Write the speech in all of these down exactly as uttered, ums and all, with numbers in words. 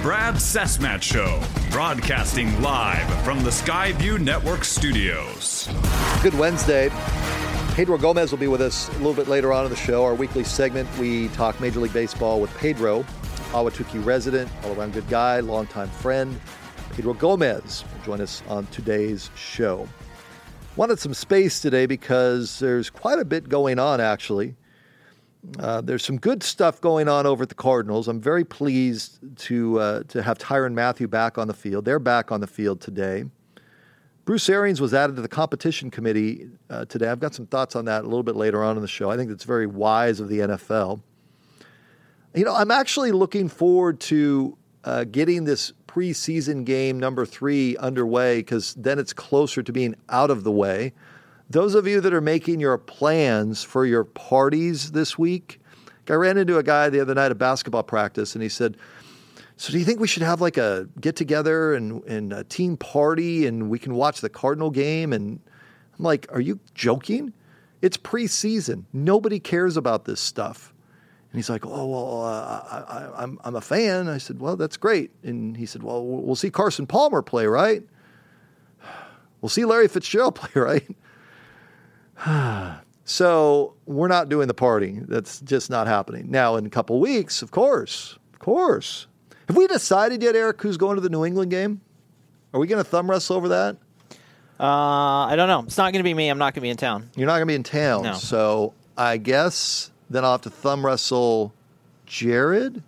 Brad Sesmat Show, broadcasting live from the Skyview Network studios. Good Wednesday. Pedro Gomez will be with us a little bit later on in the show. Our weekly segment, we talk Major League Baseball with Pedro, Ahwatukee resident, all-around good guy, longtime friend. Pedro Gomez will join us on today's show. Wanted some space today because there's quite a bit going on, actually. Uh, there's some good stuff going on over at the Cardinals. I'm very pleased to uh, to have Tyrann Mathieu back on the field. They're back on the field today. Bruce Arians was added to the competition committee uh, today. I've got some thoughts on that a little bit later on in the show. I think that's very wise of the N F L. You know, I'm actually looking forward to uh, getting this preseason game number three underway because then it's closer to being out of the way. Those of you that are making your plans for your parties this week, I ran into a guy the other night at basketball practice, and he said, so do you think we should have like a get-together and, and a team party and we can watch the Cardinal game? And I'm like, are you joking? It's preseason. Nobody cares about this stuff. And he's like, oh, well, uh, I, I, I'm, I'm a fan. I said, well, that's great. And he said, well, we'll see Carson Palmer play, right? We'll see Larry Fitzgerald play, right? So we're not doing the party. That's just not happening. Now, in a couple weeks, of course, of course. Have we decided yet, Eric, who's going to the New England game? Are we going to thumb wrestle over that? Uh, I don't know. It's not going to be me. I'm not going to be in town. You're not going to be in town. No. So I guess then I'll have to thumb wrestle Jared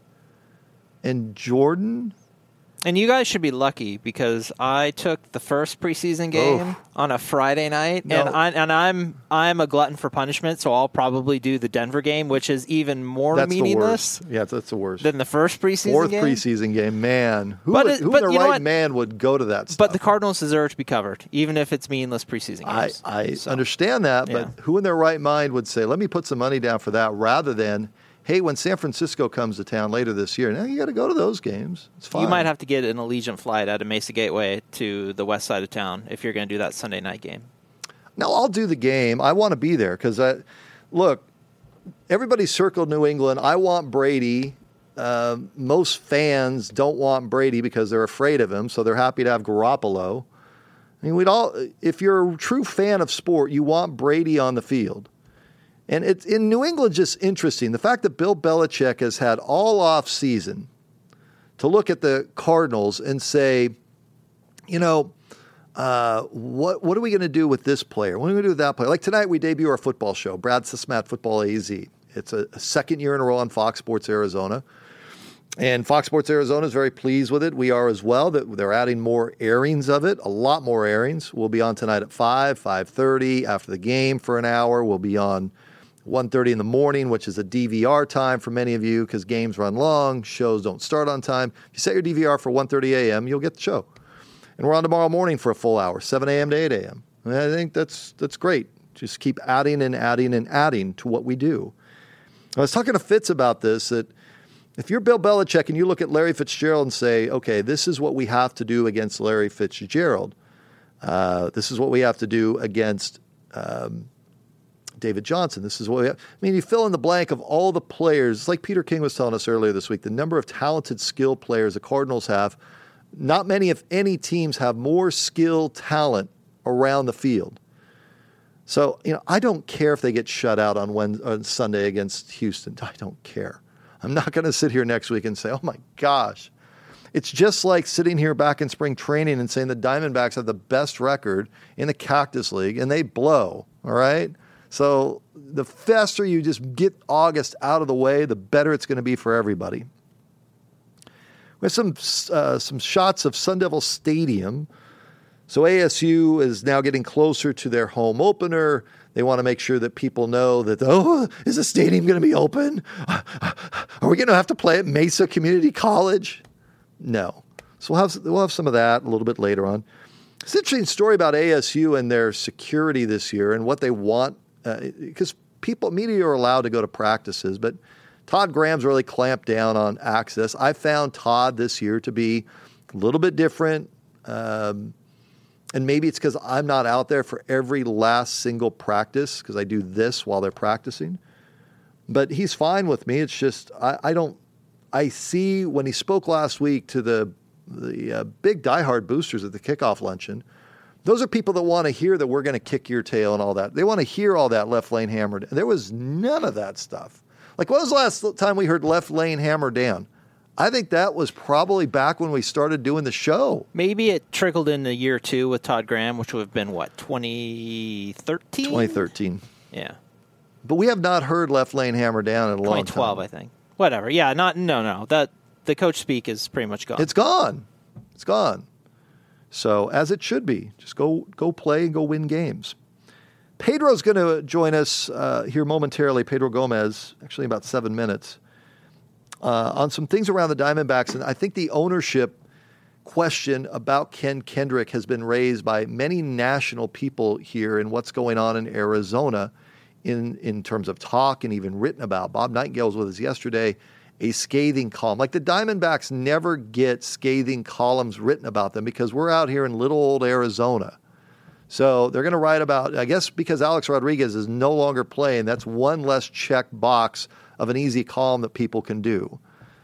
and Jordan. And you guys should be lucky because I took the first preseason game Oof. on a Friday night, No. and I and I'm I'm a glutton for punishment, so I'll probably do the Denver game, which is even more That's meaningless the worst. Yeah, that's the worst. than the first preseason Fourth game. preseason game, man. Who, But would, it- who but in the you know right what? man would go to that stuff? But the Cardinals deserve to be covered, even if it's meaningless preseason I, games. I So, understand that, but yeah. who in their right mind would say, let me put some money down for that rather than, hey, when San Francisco comes to town later this year, now you got to go to those games. It's fine. You might have to get an Allegiant flight out of Mesa Gateway to the west side of town if you're going to do that Sunday night game. Now, I'll do the game. I want to be there because, I, look, everybody circled New England. I want Brady. Uh, most fans don't want Brady because they're afraid of him, so they're happy to have Garoppolo. I mean, we'd all, if you're a true fan of sport, you want Brady on the field. And it's in New England, just interesting. The fact that Bill Belichick has had all off season to look at the Cardinals and say, you know, uh, what what are we going to do with this player? What are we going to do with that player? Like tonight, we debut our football show, Brad Sesmat Football A Z. It's a, a second year in a row on Fox Sports Arizona. And Fox Sports Arizona is very pleased with it. We are as well. That they're adding more airings of it, a lot more airings. We'll be on tonight at five, five thirty after the game for an hour. We'll be on one thirty in the morning, which is a D V R time for many of you because games run long, shows don't start on time. If you set your D V R for one thirty a.m., you'll get the show. And we're on tomorrow morning for a full hour, seven a.m. to eight a.m. And I think that's that's great. Just keep adding and adding and adding to what we do. I was talking to Fitz about this, that if you're Bill Belichick and you look at Larry Fitzgerald and say, okay, this is what we have to do against Larry Fitzgerald. Uh, this is what we have to do against um, David Johnson. This is what we have. I mean, you fill in the blank of all the players. It's like Peter King was telling us earlier this week, the number of talented, skilled players the Cardinals have. Not many, if any, teams have more skill, talent around the field. So, you know, I don't care if they get shut out on Wednesday, on Sunday against Houston. I don't care. I'm not going to sit here next week and say, oh, my gosh. It's just like sitting here back in spring training and saying the Diamondbacks have the best record in the Cactus League, and they blow, all right? So the faster you just get August out of the way, the better it's going to be for everybody. We have some uh, some shots of Sun Devil Stadium. So A S U is now getting closer to their home opener. They want to make sure that people know that, oh, is the stadium going to be open? Are we going to have to play at Mesa Community College? No. So we'll have, we'll have some of that a little bit later on. It's an interesting story about A S U and their security this year and what they want, because uh, people, media are allowed to go to practices, but Todd Graham's really clamped down on access. I found Todd this year to be a little bit different. Um, and maybe it's because I'm not out there for every last single practice because I do this while they're practicing. But he's fine with me. It's just I, I don't I see when he spoke last week to the the uh, big diehard boosters at the kickoff luncheon, those are people that want to hear that we're going to kick your tail and all that. They want to hear all that left lane hammered. There was none of that stuff. Like, when was the last time we heard left lane hammer down? I think that was probably back when we started doing the show. Maybe it trickled in a year two with Todd Graham, which would have been, what, twenty thirteen? twenty thirteen. Yeah. But we have not heard left lane hammer down in a long time. twenty twelve, I think. Whatever. Yeah, not no, no. That the coach speak is pretty much gone. It's gone. It's gone. So, as it should be. Just go go play and go win games. Pedro's going to join us uh, here momentarily, Pedro Gomez, actually in about seven minutes, uh, on some things around the Diamondbacks. And I think the ownership question about Ken Kendrick has been raised by many national people here in what's going on in Arizona in, in terms of talk and even written about. Bob Nightingale was with us yesterday, a scathing column. Like, the Diamondbacks never get scathing columns written about them because we're out here in little old Arizona. So they're going to write about, I guess because Alex Rodriguez is no longer playing, that's one less check box of an easy column that people can do.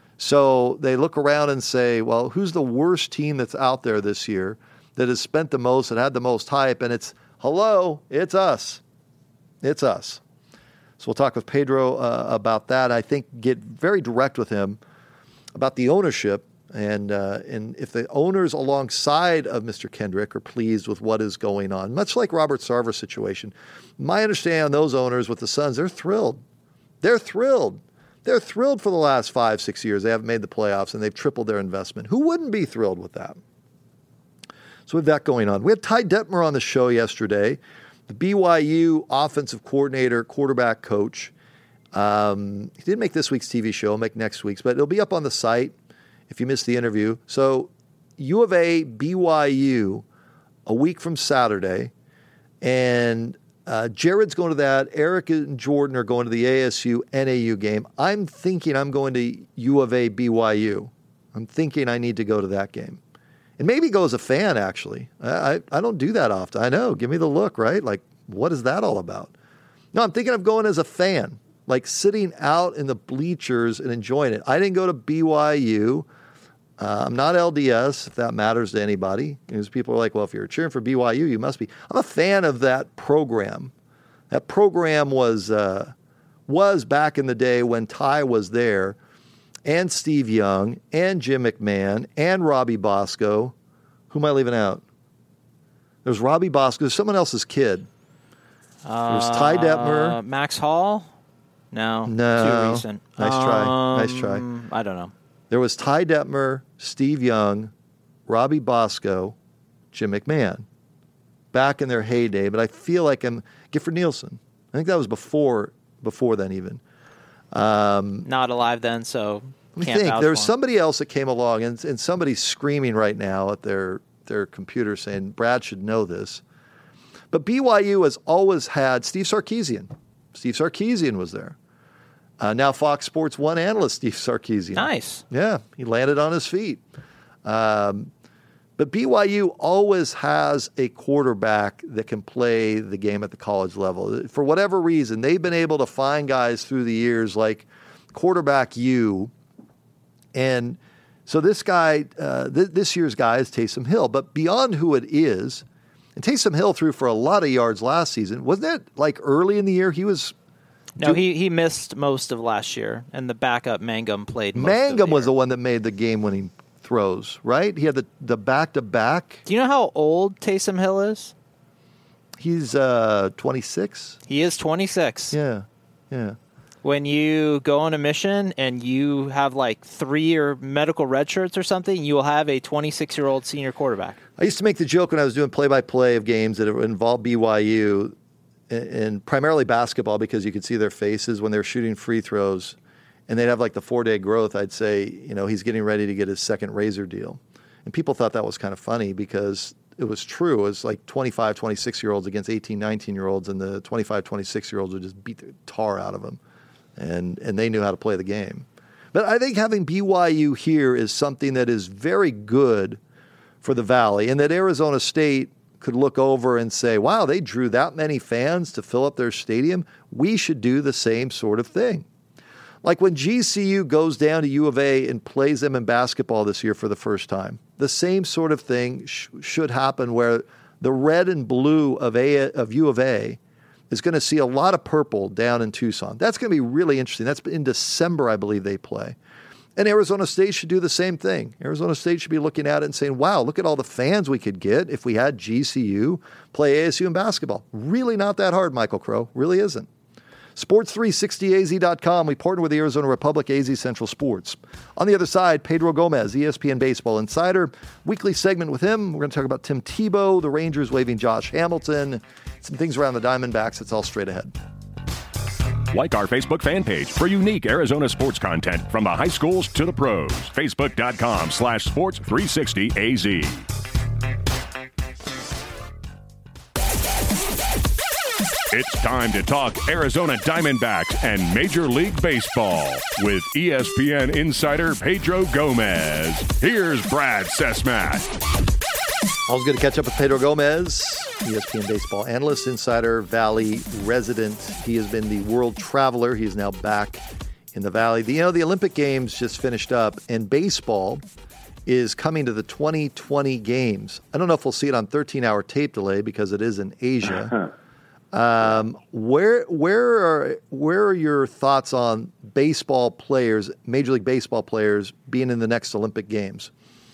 So they look around and say, well, who's the worst team that's out there this year that has spent the most, that had the most hype? And it's, hello, it's us. It's us. So we'll talk with Pedro uh, about that. I think get very direct with him about the ownership. And uh, and if the owners alongside of Mister Kendrick are pleased with what is going on, much like Robert Sarver's situation, my understanding on those owners with the Suns, they're thrilled. They're thrilled. They're thrilled for the last five, six years. They haven't made the playoffs, and they've tripled their investment. Who wouldn't be thrilled with that? So we have that going on. We had Ty Detmer on the show yesterday, the B Y U offensive coordinator, quarterback coach. Um, he didn't make this week's T V show. He'll make next week's, but it'll be up on the site if you missed the interview. So U of A, B Y U, a week from Saturday, and uh, Jared's going to that. Eric and Jordan are going to the A S U N A U game. I'm thinking I'm going to U of A, B Y U. I'm thinking I need to go to that game. And maybe go as a fan, actually. I, I, I don't do that often. I know. Give me the look, right? Like, what is that all about? No, I'm thinking of going as a fan, like sitting out in the bleachers and enjoying it. I didn't go to B Y U. Uh, I'm not L D S, if that matters to anybody. Because people are like, well, if you're cheering for B Y U, you must be. I'm a fan of that program. That program was uh, was back in the day when Ty was there, and Steve Young, and Jim McMahon, and Robbie Bosco. Who am I leaving out? There's Robbie Bosco. There's someone else's kid. There's Ty Detmer. Uh, Max Hall? No. No. Too recent. Nice try. Um, Nice try. I don't know. There was Ty Detmer, Steve Young, Robbie Bosco, Jim McMahon, back in their heyday. But I feel like I'm Gifford Nielsen. I think that was before before then even. Um, Not alive then, so let me can't think. vouch There was for him. somebody else that came along, and, and somebody's screaming right now at their their computer saying, Brad should know this. But B Y U has always had Steve Sarkisian. Steve Sarkisian was there. Uh, now Fox Sports One analyst Steve Sarkisian. Nice. Yeah, he landed on his feet. Um, but B Y U always has a quarterback that can play the game at the college level. For whatever reason, they've been able to find guys through the years like quarterback U. And so this guy, uh, th- this year's guy is Taysom Hill. But beyond who it is, and Taysom Hill threw for a lot of yards last season. Wasn't it like early in the year he was... No, he, he missed most of last year, and the backup Mangum played most Mangum of the was year. the one that made the game-winning throws, right? He had the, the back-to-back. Do you know how old Taysom Hill is? He's uh, twenty-six. He is twenty-six. Yeah, yeah. When you go on a mission and you have like three-year medical red shirts or something, you will have a twenty-six-year-old senior quarterback. I used to make the joke when I was doing play-by-play of games that involved B Y U, and primarily basketball because you could see their faces when they were shooting free throws, and they'd have like the four-day growth. I'd say, you know, he's getting ready to get his second Razor deal. And people thought that was kind of funny because it was true. It was like twenty-five, twenty-six-year-olds against eighteen, nineteen-year-olds, and the twenty-five, twenty-six-year-olds would just beat the tar out of them, and, and they knew how to play the game. But I think having B Y U here is something that is very good for the Valley, and that Arizona State could look over and say, wow, they drew that many fans to fill up their stadium. We should do the same sort of thing. Like when G C U goes down to U of A and plays them in basketball this year for the first time, the same sort of thing sh- should happen where the red and blue of a of U of A is going to see a lot of purple down in Tucson. That's going to be really interesting. That's in December, I believe they play. And Arizona State should do the same thing. Arizona State should be looking at it and saying, wow, look at all the fans we could get if we had G C U play A S U in basketball. Really not that hard, Michael Crow. Really isn't. sports three sixty A Z dot com. We partner with the Arizona Republic, A Z Central Sports. On the other side, Pedro Gomez, E S P N Baseball Insider. Weekly segment with him. We're going to talk about Tim Tebow, the Rangers waiving Josh Hamilton, some things around the Diamondbacks. It's all straight ahead. Like our Facebook fan page for unique Arizona sports content from the high schools to the pros. Facebook.com slash sports 360 AZ. It's time to talk Arizona Diamondbacks and Major League Baseball with E S P N insider Pedro Gomez. Here's Brad Sesmat. I was going to catch up with Pedro Gomez, E S P N baseball analyst, insider, Valley resident. He has been the world traveler. He is now back in the Valley. The, you know, the Olympic Games just finished up, and baseball is coming to the twenty twenty games. I don't know if we'll see it on thirteen-hour tape delay because it is in Asia. Um, where where are where are your thoughts on baseball players, Major League Baseball players, being in the next Olympic Games?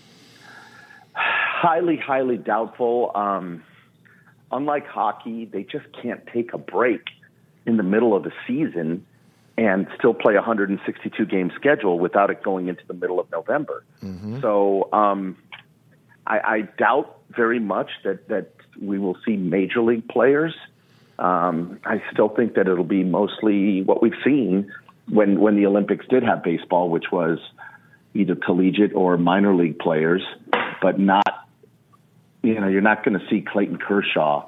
Highly, highly doubtful. Um, unlike hockey, they just can't take a break in the middle of the season and still play a one hundred sixty-two game schedule without it going into the middle of November. Mm-hmm. So um, I, I doubt very much that, that we will see Major League players. Um, I still think that it'll be mostly what we've seen when, when the Olympics did have baseball, which was either collegiate or minor league players, but not, you know, you're not going to see Clayton Kershaw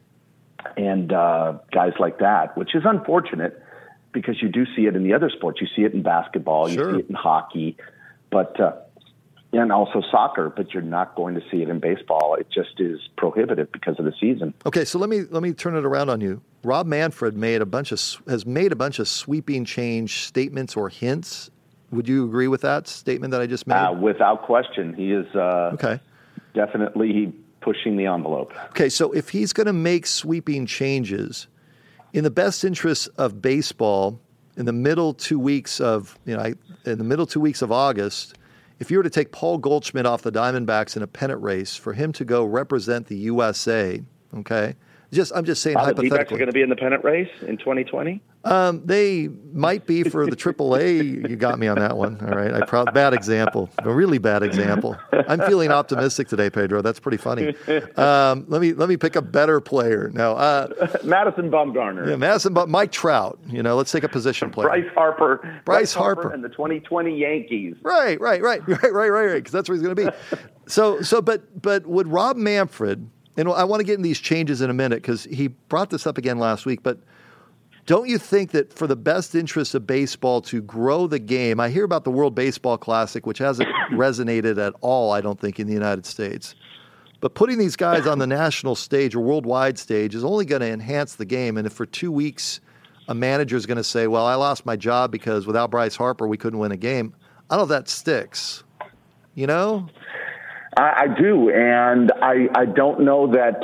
and uh, guys like that, which is unfortunate because you do see it in the other sports. You see it in basketball, Sure. You see it in hockey, but uh, and also soccer, but you're not going to see it in baseball. It just is prohibitive because of the season. Okay, so let me let me turn it around on you. Rob Manfred made a bunch of has made a bunch of sweeping change statements or hints. Would you agree with that statement that I just made? Uh, without question, he is uh, okay. definitely pushing the envelope. Okay, so if he's going to make sweeping changes in the best interest of baseball in the middle two weeks of you know in the middle two weeks of August. If you were to take Paul Goldschmidt off the Diamondbacks in a pennant race for him to go represent the U S A, okay? Just I'm just saying Are the hypothetically. D-backs are going to be in the pennant race in twenty twenty? Um, they might be for the triple A. You got me on that one. All right. I pro- bad example. A really bad example. I'm feeling optimistic today, Pedro. That's pretty funny. Um, let me let me pick a better player. Now, uh, Madison Bumgarner. Yeah, Madison, but Mike Trout. You know, let's take a position player. Bryce Harper. Bryce, Bryce Harper. Harper and the twenty twenty Yankees. Right, right, right, right, right, right, right. Because that's where he's going to be. So, so, but, but would Rob Manfred? And I want to get in these changes in a minute because he brought this up again last week, but don't you think that for the best interest of baseball to grow the game, I hear about the World Baseball Classic, which hasn't resonated at all, I don't think, in the United States. But putting these guys on the national stage or worldwide stage is only going to enhance the game. And if for two weeks a manager is going to say, well, I lost my job because without Bryce Harper, we couldn't win a game, I don't know if that sticks. You know? I, I do, and I, I don't know that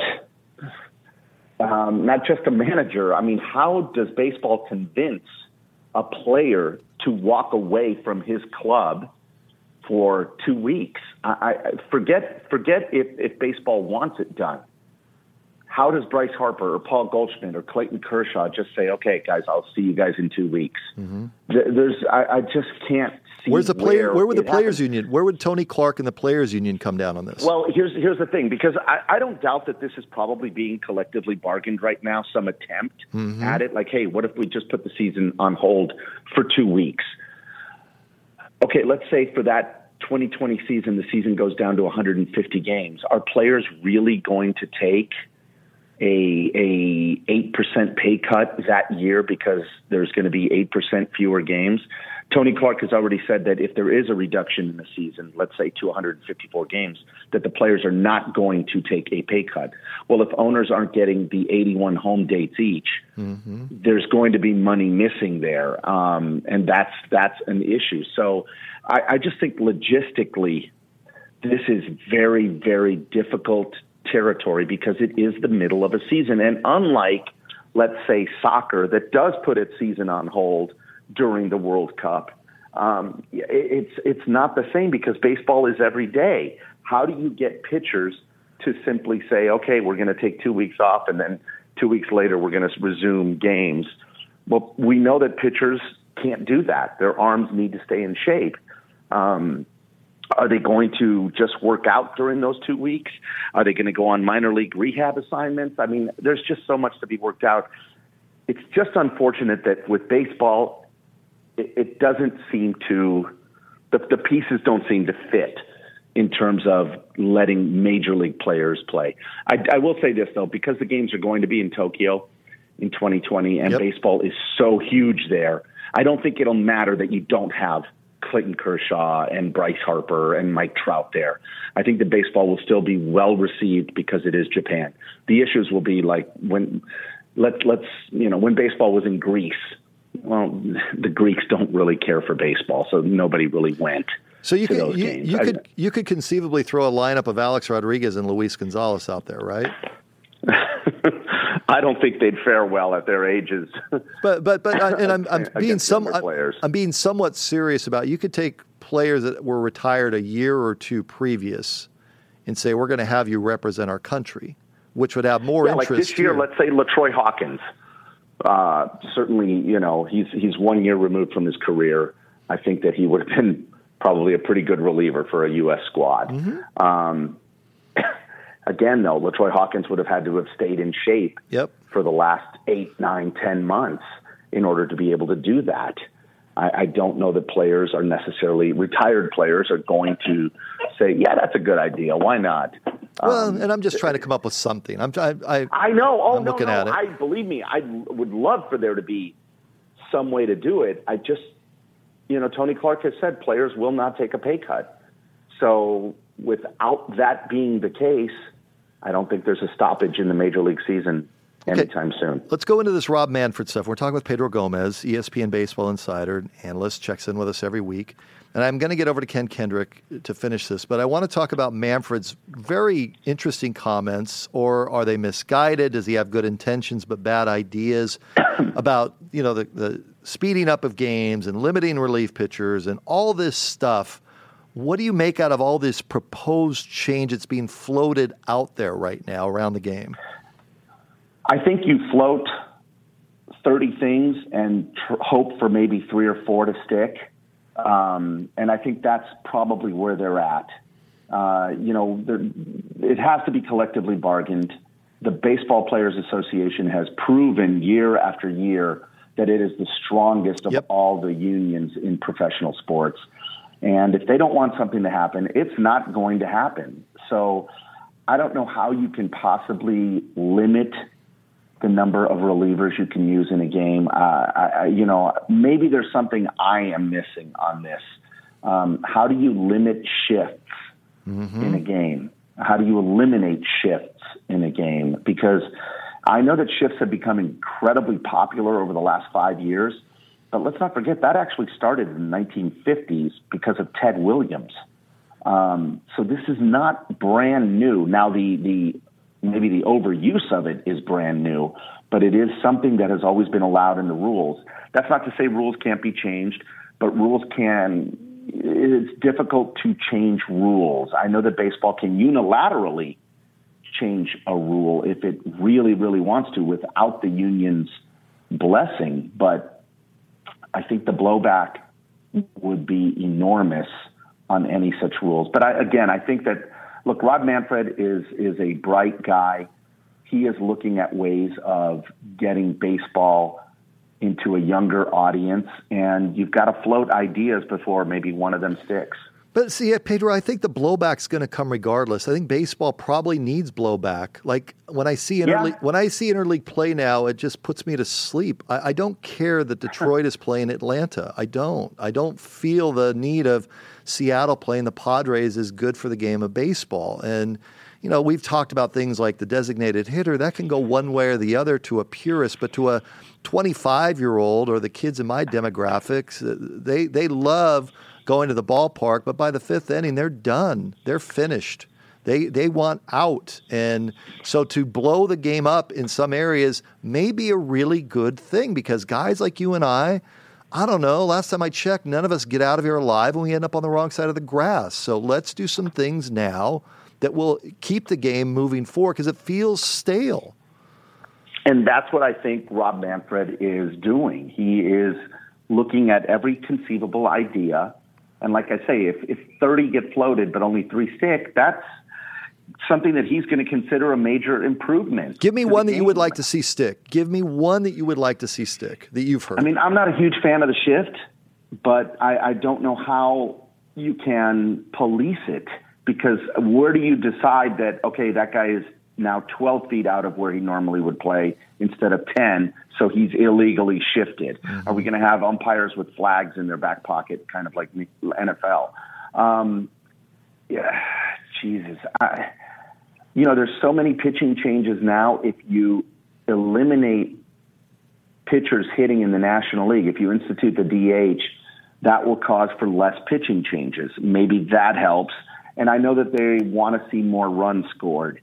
um, not just a manager. I mean, how does baseball convince a player to walk away from his club for two weeks? I, I forget forget if, if baseball wants it done. How does Bryce Harper or Paul Goldschmidt or Clayton Kershaw just say, "Okay, guys, I'll see you guys in two weeks"? Mm-hmm. There's, I, I just can't. Where's the player? Where, where would the players' happens. union? Where would Tony Clark and the players' union come down on this? Well, here's here's the thing, because I, I don't doubt that this is probably being collectively bargained right now. Some attempt mm-hmm. at it, like, hey, what if we just put the season on hold for two weeks? Okay, let's say for that twenty twenty season, the season goes down to one hundred fifty games. Are players really going to take a a eight percent pay cut that year because there's going to be eight percent fewer games. Tony Clark has already said that if there is a reduction in the season, let's say to one hundred fifty-four games, that the players are not going to take a pay cut. Well, if owners aren't getting the eighty-one home dates each, mm-hmm. there's going to be money missing there, um, and that's that's an issue. So I, I just think logistically, this is very, very difficult territory because it is the middle of a season. And unlike, let's say, soccer that does put its season on hold during the World Cup, um, it's it's not the same because baseball is every day. How do you get pitchers to simply say, okay, we're going to take two weeks off and then two weeks later we're going to resume games? Well, we know that pitchers can't do that. Their arms need to stay in shape. Um, Are they going to just work out during those two weeks? Are they going to go on minor league rehab assignments? I mean, there's just so much to be worked out. It's just unfortunate that with baseball, it, it doesn't seem to, the, the pieces don't seem to fit in terms of letting major league players play. I, I will say this, though, because the games are going to be in Tokyo in twenty twenty and yep. baseball is so huge there, I don't think it'll matter that you don't have Clayton Kershaw and Bryce Harper and Mike Trout there. I think the baseball will still be well received because it is Japan. The issues will be like when let's let's you know when baseball was in Greece. Well, the Greeks don't really care for baseball, so nobody really went. So you to could those you, games. you I, could you could conceivably throw a lineup of Alex Rodriguez and Luis Gonzalez out there, right? I don't think they'd fare well at their ages. But but but and I'm I'm being some I'm, players. I'm being somewhat serious about. You could take players that were retired a year or two previous, and say we're going to have you represent our country, which would have more yeah, interest. Like this year, here. let's say LaTroy Hawkins. Uh, certainly, you know he's he's one year removed from his career. I think that he would have been probably a pretty good reliever for a U S squad. Mm-hmm. Um, Again, though, LaTroy Hawkins would have had to have stayed in shape yep. for the last eight, nine, ten months in order to be able to do that. I, I don't know that players are necessarily, retired players are going to say, yeah, that's a good idea. Why not? Well, um, and I'm just trying to come up with something. I'm, I, I, I know. Oh, I'm no, looking no. at it. I believe me, I would love for there to be some way to do it. I just, you know, Tony Clark has said players will not take a pay cut. So without that being the case, I don't think there's a stoppage in the Major League season anytime okay. soon. Let's go into this Rob Manfred stuff. We're talking with Pedro Gomez, E S P N Baseball Insider, analyst, checks in with us every week. And I'm going to get over to Ken Kendrick to finish this, but I want to talk about Manfred's very interesting comments, or are they misguided? Does he have good intentions but bad ideas about, you know, the, the speeding up of games and limiting relief pitchers and all this stuff? What do you make out of all this proposed change that's being floated out there right now around the game? I think you float thirty things and tr- hope for maybe three or four to stick. Um, and I think that's probably where they're at. Uh, you know, it has to be collectively bargained. The Baseball Players Association has proven year after year that it is the strongest of yep. all the unions in professional sports. And if they don't want something to happen, it's not going to happen. So I don't know how you can possibly limit the number of relievers you can use in a game. Uh, I, you know, maybe there's something I am missing on this. Um, how do you limit shifts mm-hmm. in a game? How do you eliminate shifts in a game? Because I know that shifts have become incredibly popular over the last five years. But let's not forget, that actually started in the nineteen fifties because of Ted Williams. Um, so this is not brand new. Now, the, the maybe the overuse of it is brand new, but it is something that has always been allowed in the rules. That's not to say rules can't be changed, but rules can – it's difficult to change rules. I know that baseball can unilaterally change a rule if it really, really wants to without the union's blessing, but – I think the blowback would be enormous on any such rules. But I, again, I think that, look, Rob Manfred is is a bright guy. He is looking at ways of getting baseball into a younger audience, and you've got to float ideas before maybe one of them sticks. But see, Pedro, I think the blowback's going to come regardless. I think baseball probably needs blowback. Like when I see interleague, yeah. when I see interleague play now, it just puts me to sleep. I, I don't care that Detroit is playing Atlanta. I don't. I don't feel the need of Seattle playing the Padres is good for the game of baseball. And you know, we've talked about things like the designated hitter. That can go one way or the other to a purist, but to a twenty-five-year-old or the kids in my demographics, they they love going to the ballpark, but by the fifth inning, they're done. They're finished. They they want out. And so to blow the game up in some areas may be a really good thing because guys like you and I, I don't know, last time I checked, none of us get out of here alive and we end up on the wrong side of the grass. So let's do some things now that will keep the game moving forward because it feels stale. And that's what I think Rob Manfred is doing. He is looking at every conceivable idea. And like I say, if, if thirty get floated but only three stick, that's something that he's going to consider a major improvement. Give me one that you would like to see stick. Give me one that you would like to see stick that you've heard. I mean, I'm not a huge fan of the shift, but I, I don't know how you can police it because where do you decide that, okay, that guy is now twelve feet out of where he normally would play instead of ten, so he's illegally shifted. Mm-hmm. Are we going to have umpires with flags in their back pocket, kind of like N F L? Um, yeah, Jesus. I, you know, there's so many pitching changes now. If you eliminate pitchers hitting in the National League, if you institute the D H, that will cause for less pitching changes. Maybe that helps. And I know that they want to see more runs scored.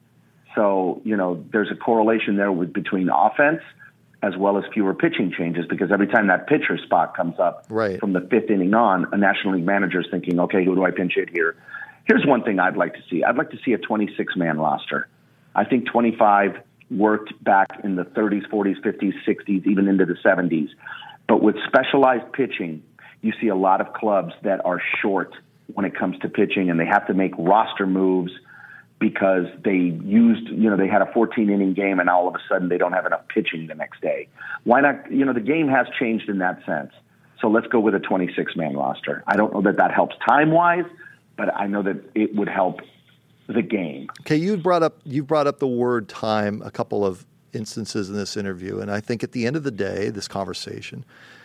So, you know, there's a correlation there with between offense as well as fewer pitching changes because every time that pitcher spot comes up right. from the fifth inning on, a National League manager is thinking, okay, who do I pinch hit here? Here's one thing I'd like to see. I'd like to see a twenty-six man roster. I think twenty-five worked back in the thirties, forties, fifties, sixties, even into the seventies. But with specialized pitching, you see a lot of clubs that are short when it comes to pitching, and they have to make roster moves because they used, you know, they had a fourteen inning game and all of a sudden they don't have enough pitching the next day. Why not? You know, the game has changed in that sense. So let's go with a twenty-six man roster. I don't know that that helps time-wise, but I know that it would help the game. Okay, you brought up you brought up the word time a couple of instances in this interview, and I think at the end of the day, this conversation,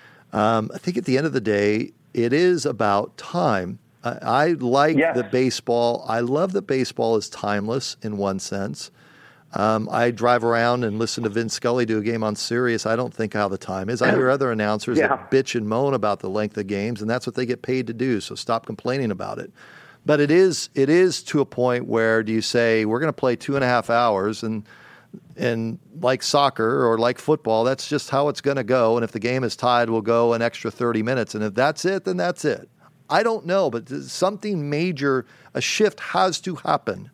um, I think at the end of the day, it is about time. I, I like yes. the baseball. I love that baseball is timeless in one sense. Um, I drive around and listen to Vin Scully do a game on Sirius. I don't think how the time is. I hear other announcers yeah. that bitch and moan about the length of games, and that's what they get paid to do. So stop complaining about it. But it is it is to a point where do you say we're going to play two and a half hours and and like soccer or like football, that's just how it's going to go. And if the game is tied, we'll go an extra thirty minutes. And if that's it, then that's it. I don't know, but something major, a shift has to happen.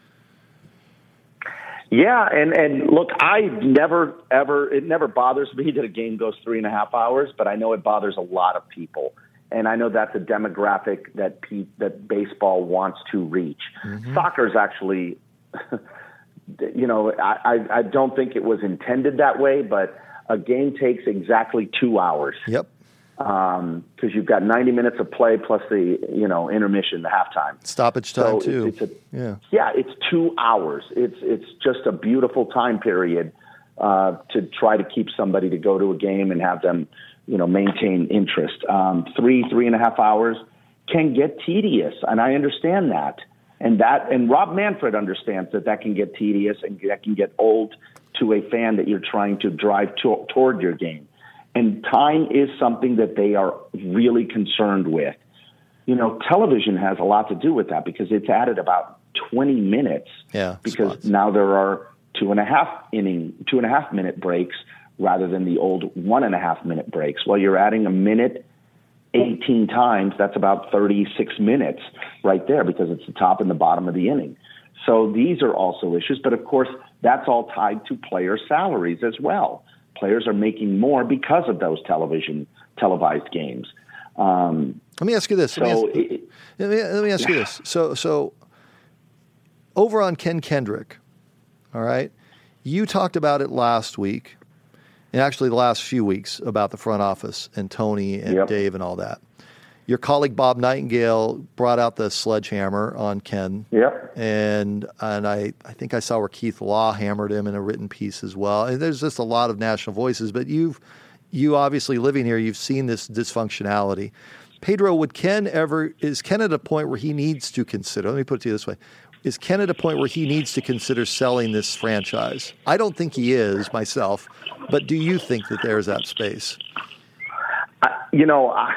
Yeah, and, and look, I never, ever, it never bothers me that a game goes three and a half hours, but I know it bothers a lot of people. And I know that's a demographic that pe- that baseball wants to reach. Mm-hmm. Soccer's actually, you know, I, I, I don't think it was intended that way, but a game takes exactly two hours. Yep. Um, because you've got ninety minutes of play plus the, you know, intermission, the halftime. Stoppage time, so too. It's, it's a, yeah. Yeah, it's two hours. It's it's just a beautiful time period uh, to try to keep somebody to go to a game and have them, you know, maintain interest. Um, three, three and a half hours can get tedious, and I understand that. And that, and Rob Manfred understands that that can get tedious and that can get old to a fan that you're trying to drive to, toward your game. And time is something that they are really concerned with. You know, television has a lot to do with that because it's added about twenty minutes. Yeah. Because spots. now there are two and a half inning, two and a half minute breaks rather than the old one and a half minute breaks. Well, you're adding a minute eighteen times. That's about thirty-six minutes right there because it's the top and the bottom of the inning. So these are also issues. But of course, that's all tied to player salaries as well. Players are making more because of those television televised games. Um, let me ask you this. So let, me ask, it, let, me, let me ask you this. So, so over on Ken Kendrick, all right, you talked about it last week, and actually the last few weeks about the front office and Tony and yep. Dave and all that. Your colleague Bob Nightingale brought out the sledgehammer on Ken. Yep. And and I, I think I saw where Keith Law hammered him in a written piece as well. And there's just a lot of national voices. But you've you obviously living here, you've seen this dysfunctionality. Pedro, would Ken ever is Ken at a point where he needs to consider? Let me put it to you this way: is Ken at a point where he needs to consider selling this franchise? I don't think he is myself, but do you think that there's that space? Uh, you know. I,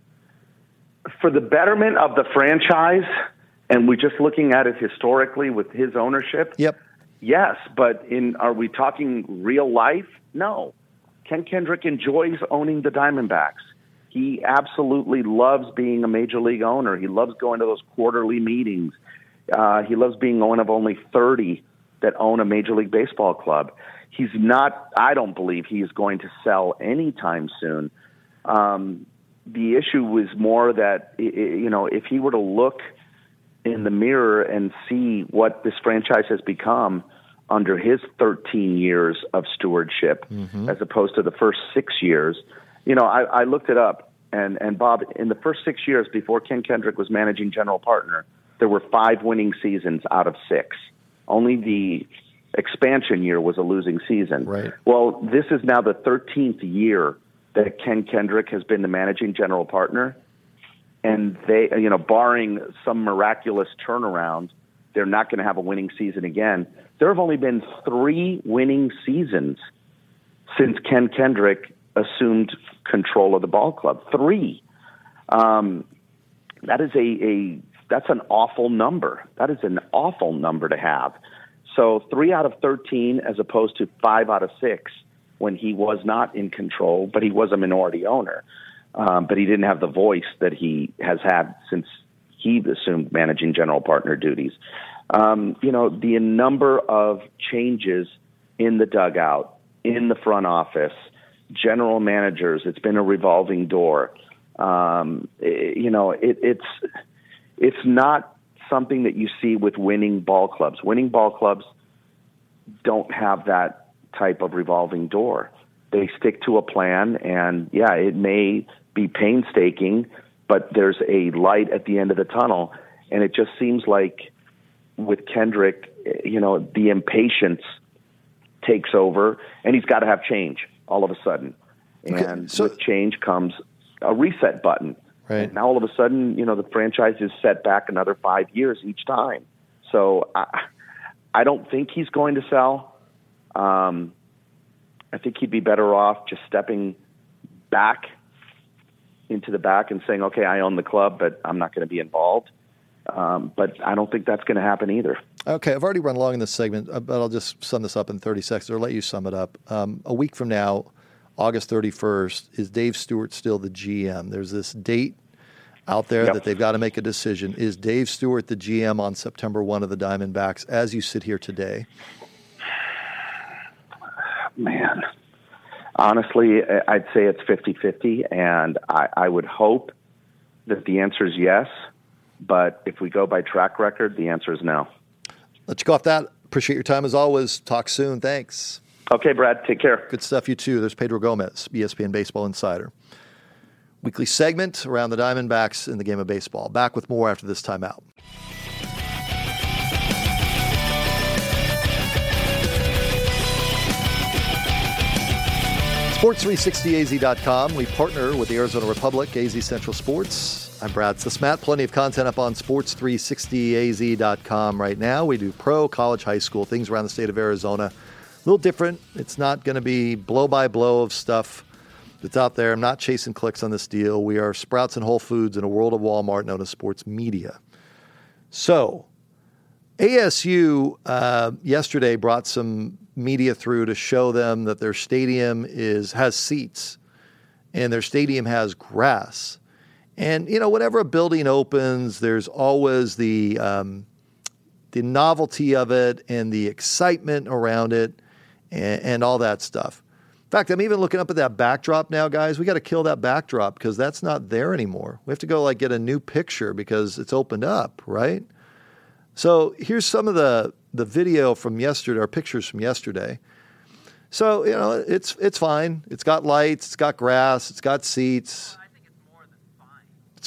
For the betterment of the franchise, and we're just looking at it historically with his ownership, yep. yes, but in are we talking real life? No. Ken Kendrick enjoys owning the Diamondbacks. He absolutely loves being a major league owner. He loves going to those quarterly meetings. Uh, he loves being one of only thirty that own a Major League Baseball club. He's not, I don't believe he's going to sell anytime soon. Um The issue was more that, you know, if he were to look in the mirror and see what this franchise has become under his thirteen years of stewardship, mm-hmm. as opposed to the first six years, you know, I, I looked it up. And, and Bob, in the first six years before Ken Kendrick was managing general partner, there were five winning seasons out of six. Only the expansion year was a losing season. Right. Well, this is now the thirteenth year that Ken Kendrick has been the managing general partner, and they, you know, barring some miraculous turnaround, they're not going to have a winning season again. There have only been three winning seasons since Ken Kendrick assumed control of the ball club. Three. Um, that is a, a that's an awful number. That is an awful number to have. So three out of thirteen as opposed to five out of six when he was not in control, but he was a minority owner. Um, but he didn't have the voice that he has had since he assumed managing general partner duties. Um, you know, the number of changes in the dugout, in the front office, general managers, it's been a revolving door. Um, it, you know, it, it's it's not something that you see with winning ball clubs. Winning ball clubs don't have that type of revolving door. They stick to a plan, and yeah, it may be painstaking, but there's a light at the end of the tunnel. And it just seems like with Kendrick, you know, the impatience takes over, and he's got to have change all of a sudden. And okay, so, with change comes a reset button. Right. And now all of a sudden, you know, the franchise is set back another five years each time. So I, I don't think he's going to sell. Um, I think he'd be better off just stepping back into the back and saying, okay, I own the club, but I'm not going to be involved. Um, but I don't think that's going to happen either. Okay, I've already run long in this segment, but I'll just sum this up in thirty seconds, or let you sum it up. Um, a week from now, August thirty-first, is Dave Stewart still the G M? There's this date out there yep. that they've got to make a decision. Is Dave Stewart the G M on September first of the Diamondbacks as you sit here today? Man, honestly, I'd say it's fifty-fifty, and I, I would hope that the answer is yes. But if we go by track record, the answer is no. Let's go off that. Appreciate your time as always. Talk soon. Thanks. Okay, Brad. Take care. Good stuff. You too. There's Pedro Gomez, E S P N Baseball Insider. Weekly segment around the Diamondbacks in the game of baseball. Back with more after this timeout. Sports three sixty A Z dot com. We partner with the Arizona Republic, A Z Central Sports. I'm Brad Sesmat. Plenty of content up on sports three sixty A Z dot com right now. We do pro, college, high school, things around the state of Arizona. A little different. It's not going to be blow-by-blow of stuff that's out there. I'm not chasing clicks on this deal. We are Sprouts and Whole Foods in a world of Walmart known as sports media. So, A S U uh, yesterday brought some media through to show them that their stadium is has seats and their stadium has grass. And, you know, whenever a building opens, there's always the um, the novelty of it and the excitement around it and, and all that stuff. In fact, I'm even looking up at that backdrop now, guys. We got to kill that backdrop because that's not there anymore. We have to go like get a new picture because it's opened up, right? So here's some of the, the video from yesterday, or pictures from yesterday. So, you know, it's it's fine. It's got lights, it's got grass, it's got seats. I think it's more than fine. It's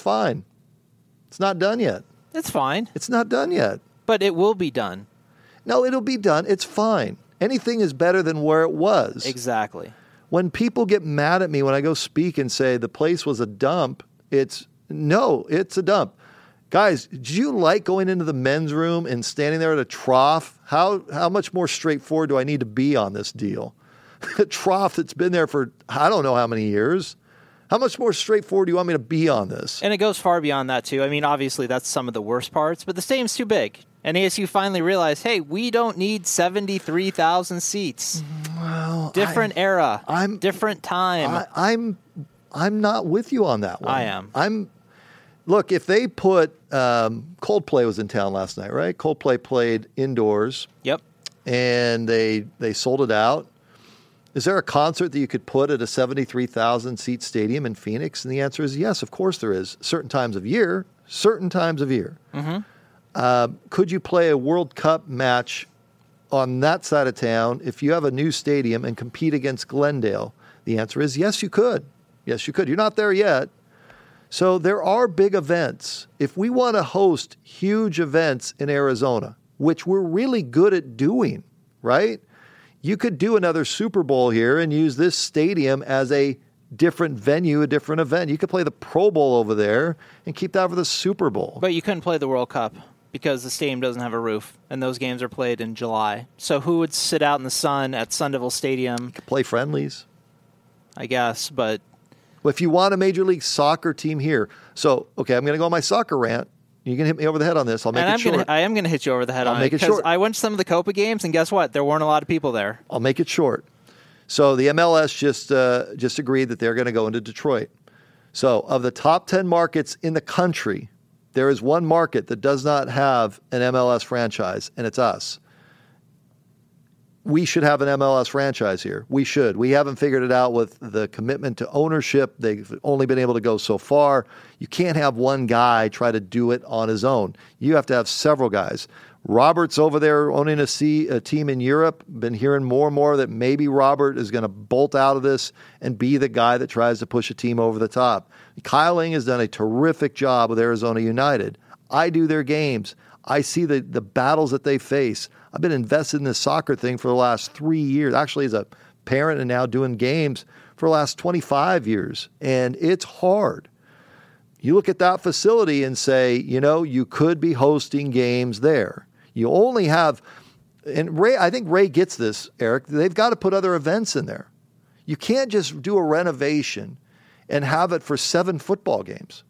fine. It's not done yet. It's fine. It's not done yet. But it will be done. No, it'll be done. It's fine. Anything is better than where it was. Exactly. When people get mad at me when I go speak and say the place was a dump, it's no, it's a dump. Guys, do you like going into the men's room and standing there at a trough? How how much more straightforward do I need to be on this deal? A trough that's been there for I don't know how many years. How much more straightforward do you want me to be on this? And it goes far beyond that, too. I mean, obviously, that's some of the worst parts, but the stadium's too big. And A S U finally realized, hey, we don't need seventy-three thousand seats. Well, different I, era. I'm different time. I, I'm I'm not with you on that one. I am. I'm. Look, if they put um, Coldplay was in town last night, right? Coldplay played indoors. Yep. And they they sold it out. Is there a concert that you could put at a seventy-three thousand seat stadium in Phoenix? And the answer is yes, of course there is. Certain times of year, certain times of year. Mm-hmm. Uh, could you play a World Cup match on that side of town if you have a new stadium and compete against Glendale? The answer is yes, you could. Yes, you could. You're not there yet. So there are big events. If we want to host huge events in Arizona, which we're really good at doing, right? You could do another Super Bowl here and use this stadium as a different venue, a different event. You could play the Pro Bowl over there and keep that for the Super Bowl. But you couldn't play the World Cup because the stadium doesn't have a roof, and those games are played in July. So who would sit out in the sun at Sun Devil Stadium? You could play friendlies. I guess, but... Well, if you want a Major League Soccer team here, so, okay, I'm going to go on my soccer rant. You can hit me over the head on this. I'll make and it I'm short. Gonna, I am going to hit you over the head I'll on make it it because short. I went to some of the Copa games, and guess what? There weren't a lot of people there. I'll make it short. So the M L S just uh, just agreed that they're going to go into Detroit. So of the top ten markets in the country, there is one market that does not have an M L S franchise, and it's us. We should have an M L S franchise here. We should. We haven't figured it out with the commitment to ownership. They've only been able to go so far. You can't have one guy try to do it on his own. You have to have several guys. Robert's over there owning a, C, a team in Europe. Been hearing more and more that maybe Robert is going to bolt out of this and be the guy that tries to push a team over the top. Kyle Ing has done a terrific job with Arizona United. I do their games. I see the, the battles that they face. I've been invested in this soccer thing for the last three years, actually as a parent and now doing games for the last twenty-five years. And it's hard. You look at that facility and say, you know, you could be hosting games there. You only have, and Ray, I think Ray gets this, Eric, they've got to put other events in there. You can't just do a renovation and have it for seven football games.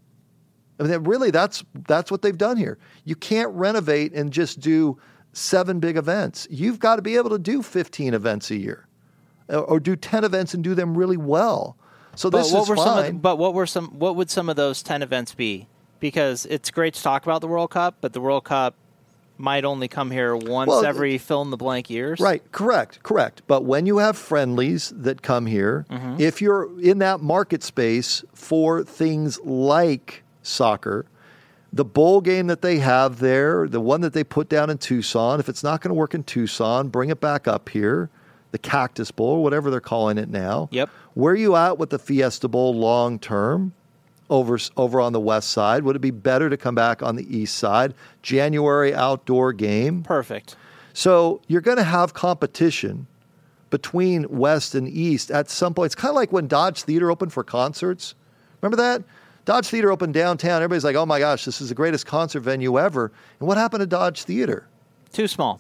I mean, really, that's that's what they've done here. You can't renovate and just do seven big events. You've got to be able to do fifteen events a year, or do ten events and do them really well. So but this what is were fine. Some of the, but what were some? What would some of those ten events be? Because it's great to talk about the World Cup, but the World Cup might only come here once well, every fill in the blank years. Right, correct, correct. But when you have friendlies that come here, mm-hmm. if you're in that market space for things like soccer, the bowl game that they have there, the one that they put down in Tucson, if it's not going to work in Tucson, bring it back up here, the Cactus Bowl, whatever they're calling it now. Yep. Where are you at with the Fiesta Bowl long term? Over, over on the west side? Would it be better to come back on the east side? January outdoor game. Perfect. So you're going to have competition between west and east at some point. It's kind of like when Dodge Theater opened for concerts. Remember that? Dodge Theater opened downtown. Everybody's like, oh my gosh, this is the greatest concert venue ever. And what happened to Dodge Theater? Too small.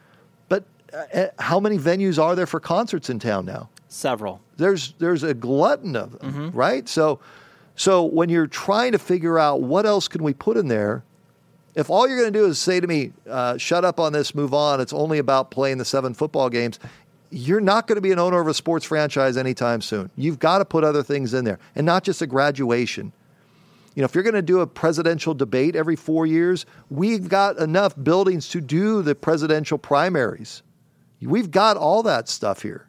But uh, how many venues are there for concerts in town now? Several. There's there's a glutton of them, mm-hmm. right? So So when you're trying to figure out what else can we put in there, if all you're going to do is say to me, uh, shut up on this, move on, it's only about playing the seven football games, you're not going to be an owner of a sports franchise anytime soon. You've got to put other things in there, and not just a graduation. You know, if you're going to do a presidential debate every four years, we've got enough buildings to do the presidential primaries. We've got all that stuff here.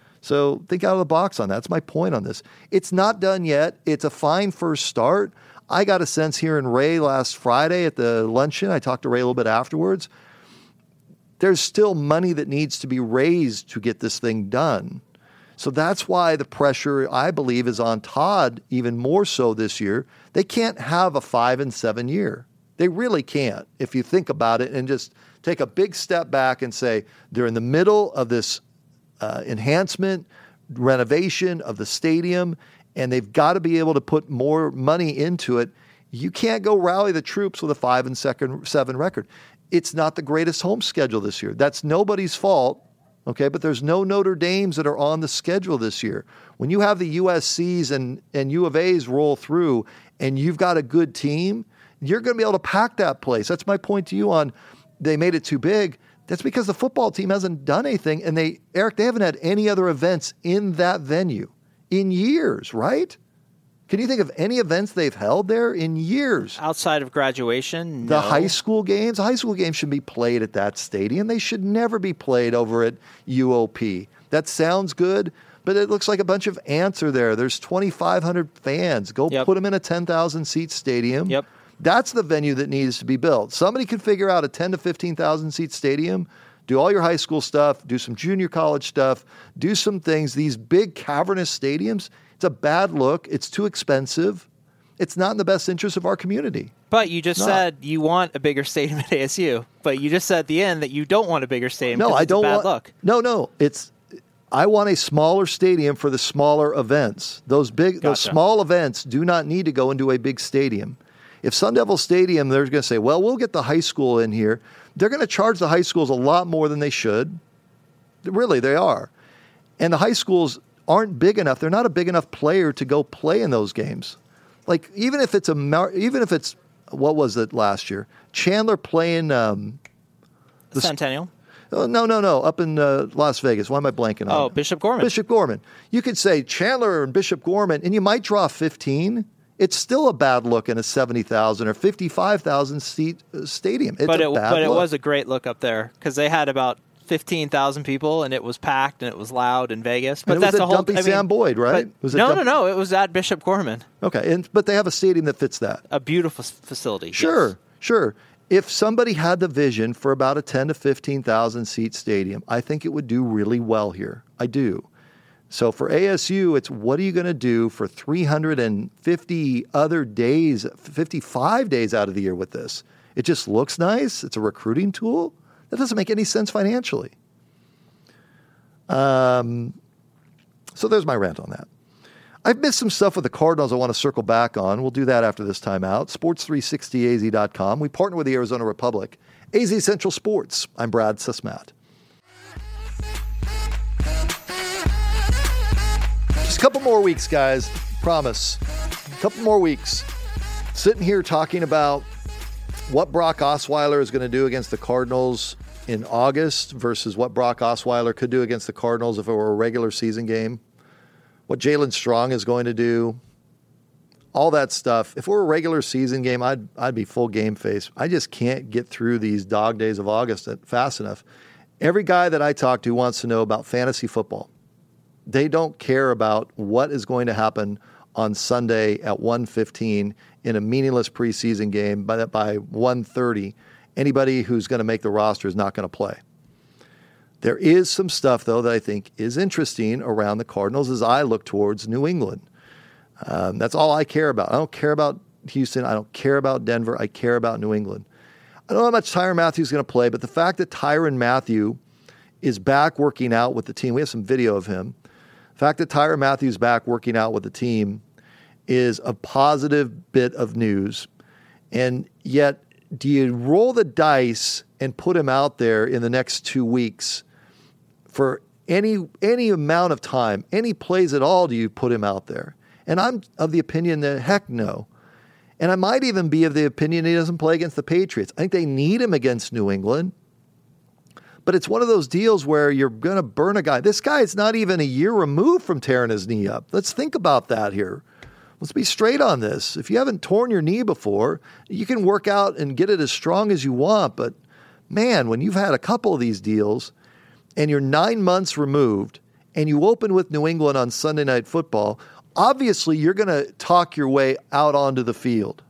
So think out of the box on that. That's my point on this. It's not done yet. It's a fine first start. I got a sense here in Ray last Friday at the luncheon. I talked to Ray a little bit afterwards. There's still money that needs to be raised to get this thing done. So that's why the pressure, I believe, is on Todd even more so this year. They can't have a five and seven year. They really can't. If you think about it and just take a big step back and say they're in the middle of this uh, enhancement, renovation of the stadium, and they've got to be able to put more money into it. You can't go rally the troops with a five and second, seven record. It's not the greatest home schedule this year. That's nobody's fault. Okay, but there's no Notre Dames that are on the schedule this year. When you have the U S Cs and, and U of A's roll through and you've got a good team, you're going to be able to pack that place. That's my point to you on they made it too big. That's because the football team hasn't done anything. And they, Eric, they haven't had any other events in that venue in years, right? Can you think of any events they've held there in years? Outside of graduation, The no. high school games? High school games should be played at that stadium. They should never be played over at U O P. That sounds good, but it looks like a bunch of ants are there. There's twenty-five hundred fans. Go Yep. put them in a ten thousand seat stadium. Yep. That's the venue that needs to be built. Somebody can figure out a ten to fifteen thousand seat stadium, do all your high school stuff, do some junior college stuff, do some things. These big cavernous stadiums, it's a bad look. It's too expensive. It's not in the best interest of our community. But you just Not. said you want a bigger stadium at A S U. But you just said at the end that you don't want a bigger stadium. No, 'cause I it's a don't bad want. look. No, no. It's I want a smaller stadium for the smaller events. Those big, those Gotcha. small events do not need to go into a big stadium. If Sun Devil Stadium, they're going to say, well, we'll get the high school in here. They're going to charge the high schools a lot more than they should. Really, they are. And the high schools aren't big enough. They're not a big enough player to go play in those games. Like even if it's a mar- even if it's what was it last year? Chandler playing um, the Centennial. Oh, no, no, no. Up in uh, Las Vegas. Why am I blanking on Oh, it? Bishop Gorman. Bishop Gorman. You could say Chandler and Bishop Gorman, and you might draw fifteen. It's still a bad look in a seventy thousand or fifty-five thousand seat uh, stadium. It's but a it bad but it look. was a great look up there because they had about fifteen thousand people and it was packed and it was loud in Vegas. But And it that's was the at whole. Dumpy I mean, Sam Boyd, right? but- Was it no, Dump- no, no. It was at Bishop Gorman, Okay, and, but they have a stadium that fits that. a beautiful s- facility. Sure, yes. sure. If somebody had the vision for about a ten to fifteen thousand seat stadium, I think it would do really well here. I do. So for A S U, it's what are you going to do for three hundred fifty other days, fifty-five days out of the year with this? It just looks nice. It's a recruiting tool. That doesn't make any sense financially. Um, so there's my rant on that. I've missed some stuff with the Cardinals I want to circle back on. We'll do that after this timeout. sports three sixty A Z dot com. We partner with the Arizona Republic. A Z Central Sports. I'm Brad Sesmat. Just a couple more weeks, guys. Promise. A couple more weeks. Sitting here talking about what Brock Osweiler is going to do against the Cardinals in August versus what Brock Osweiler could do against the Cardinals if it were a regular season game. What Jalen Strong is going to do. All that stuff. If it were a regular season game, I'd I'd be full game face. I just can't get through these dog days of August fast enough. Every guy that I talk to wants to know about fantasy football. They don't care about what is going to happen on Sunday at one fifteen in a meaningless preseason game. By by one thirty, anybody who's going to make the roster is not going to play. There is some stuff, though, that I think is interesting around the Cardinals as I look towards New England. Um, that's all I care about. I don't care about Houston. I don't care about Denver. I care about New England. I don't know how much Tyrann Mathieu is going to play, but the fact that Tyrann Mathieu is back working out with the team, we have some video of him. The fact that Tyrann Mathieu is back working out with the team is a positive bit of news. And yet, do you roll the dice and put him out there in the next two weeks for any any amount of time, any plays at all? Do you put him out there? And I'm of the opinion that heck no. And I might even be of the opinion he doesn't play against the Patriots. I think they need him against New England. But it's one of those deals where you're going to burn a guy. This guy is not even a year removed from tearing his knee up. Let's think about that here. Let's be straight on this. If you haven't torn your knee before, you can work out and get it as strong as you want. But man, when you've had a couple of these deals and you're nine months removed and you open with New England on Sunday Night Football, obviously you're going to talk your way out onto the field.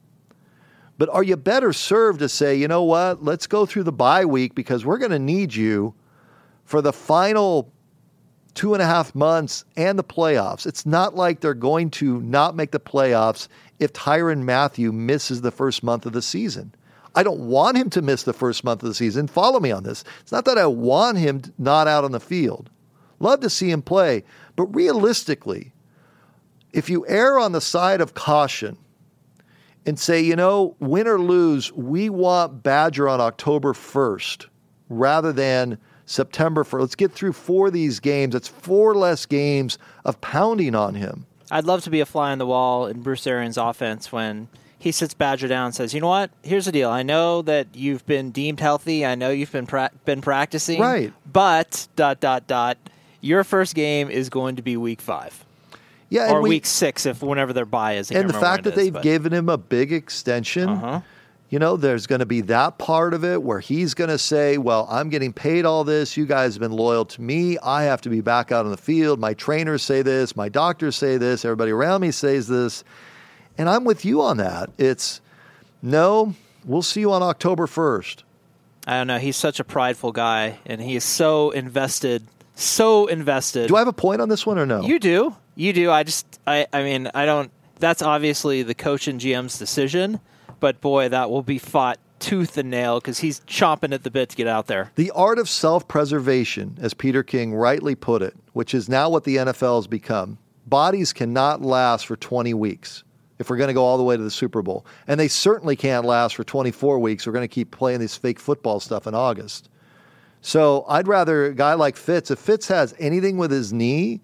But are you better served to say, you know what, let's go through the bye week because we're going to need you for the final two and a half months and the playoffs. It's not like they're going to not make the playoffs if Tyrann Mathieu misses the first month of the season. I don't want him to miss the first month of the season. Follow me on this. It's not that I want him not out on the field. Love to see him play. But realistically, if you err on the side of caution and say, you know, win or lose, we want Badger on October first rather than September first. Let's get through four of these games. It's four less games of pounding on him. I'd love to be a fly on the wall in Bruce Arians' offense when he sits Badger down and says, you know what, here's the deal. I know that you've been deemed healthy. I know you've been pra- been practicing. Right. But, dot, dot, dot, your first game is going to be week five. Yeah, or we, week six, if whenever their bye is. I and the fact that is, they've but. given him a big extension, uh-huh. you know, there's going to be that part of it where he's going to say, well, I'm getting paid all this. You guys have been loyal to me. I have to be back out on the field. My trainers say this. My doctors say this. Everybody around me says this. And I'm with you on that. It's, no, we'll see you on October first. I don't know. He's such a prideful guy, and he is so invested, so invested. Do I have a point on this one or no? You do. You do. I just, I, I mean, I don't, that's obviously the coach and G M's decision, but boy, that will be fought tooth and nail because he's chomping at the bit to get out there. The art of self-preservation, as Peter King rightly put it, which is now what the N F L has become. Bodies cannot last for twenty weeks if we're going to go all the way to the Super Bowl. And they certainly can't last for twenty-four weeks. We're going to keep playing this fake football stuff in August. So I'd rather a guy like Fitz, if Fitz has anything with his knee,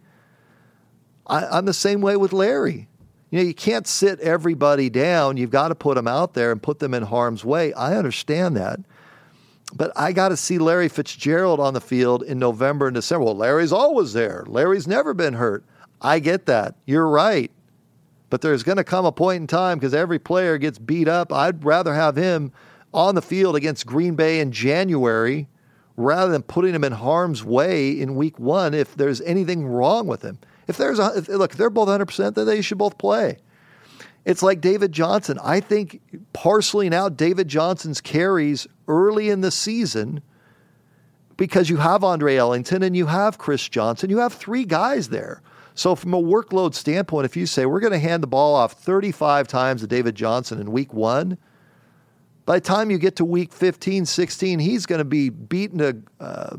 I, I'm the same way with Larry. You know, you can't sit everybody down. You've got to put them out there and put them in harm's way. I understand that. But I got to see Larry Fitzgerald on the field in November and December. Well, Larry's always there. Larry's never been hurt. I get that. You're right. But there's going to come a point in time because every player gets beat up. I'd rather have him on the field against Green Bay in January rather than putting him in harm's way in week one if there's anything wrong with him. If there's a, if, look, if they're both one hundred percent, then they should both play. It's like David Johnson. I think parceling out David Johnson's carries early in the season because you have Andre Ellington and you have Chris Johnson. You have three guys there. So from a workload standpoint, if you say we're going to hand the ball off thirty-five times to David Johnson in week one, by the time you get to week fifteen, sixteen, he's going to be beaten a, uh,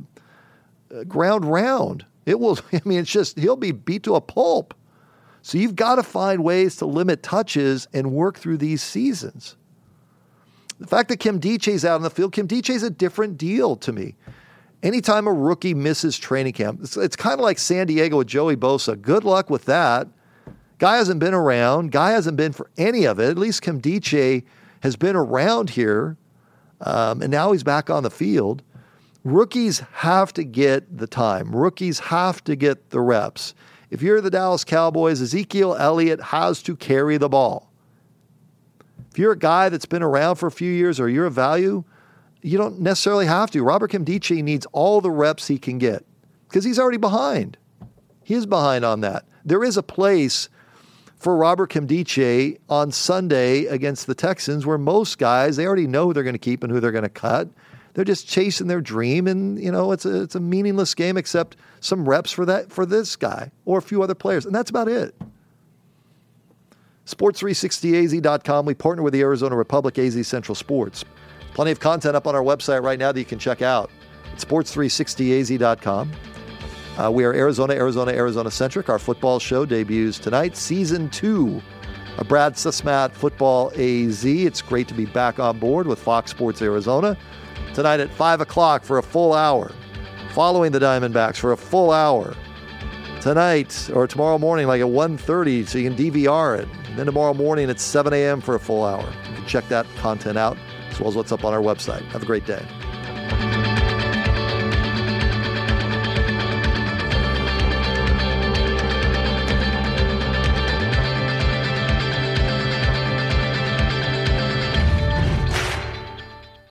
a ground round. It will, I mean, it's just, he'll be beat to a pulp. So you've got to find ways to limit touches and work through these seasons. The fact that Kim Diche's out on the field, Kim Diche's a different deal to me. Anytime a rookie misses training camp, it's, it's kind of like San Diego with Joey Bosa. Good luck with that. Guy hasn't been around. Guy hasn't been for any of it. At least Kim Diche has been around here, um, and now he's back on the field. Rookies have to get the time. Rookies have to get the reps. If you're the Dallas Cowboys, Ezekiel Elliott has to carry the ball. If you're a guy that's been around for a few years or you're a value, you don't necessarily have to. Robert Nkemdiche needs all the reps he can get because he's already behind. He is behind on that. There is a place for Robert Nkemdiche on Sunday against the Texans where most guys, they already know who they're going to keep and who they're going to cut. They're just chasing their dream, and you know it's a it's a meaningless game except some reps for that for this guy or a few other players, and that's about it. sports three sixty A Z dot com. We partner with the Arizona Republic A Z Central Sports. Plenty of content up on our website right now that you can check out at sports three sixty A Z dot com. Uh, we are Arizona, Arizona, Arizona centric. Our football show debuts tonight, season two of Brad Sesmat Football A Z. It's great to be back on board with Fox Sports Arizona. Tonight at five o'clock for a full hour. Following the Diamondbacks for a full hour. Tonight, or tomorrow morning, like at one thirty, so you can D V R it. And then tomorrow morning at seven a.m. for a full hour. You can check that content out, as well as what's up on our website. Have a great day.